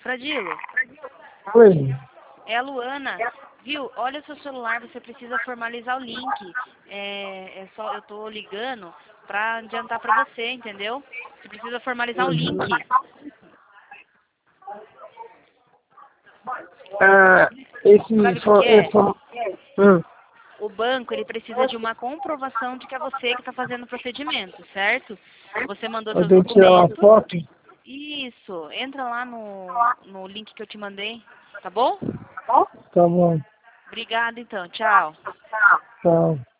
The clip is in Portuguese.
Fradilo, Oi. é a Luana. Viu? Olha o seu celular, você precisa formalizar o link. Eu tô ligando pra adiantar pra você, entendeu? Você precisa formalizar o link. Ah, esse Sabe o que que é? hum, O banco, ele precisa de uma comprovação de que é você que está fazendo o procedimento, certo? Você mandou eu seus tenho que tirar uma documentos. foto. Isso, entra lá no link que eu te mandei, tá bom? Tá bom. Obrigada, então. Tchau. Tchau.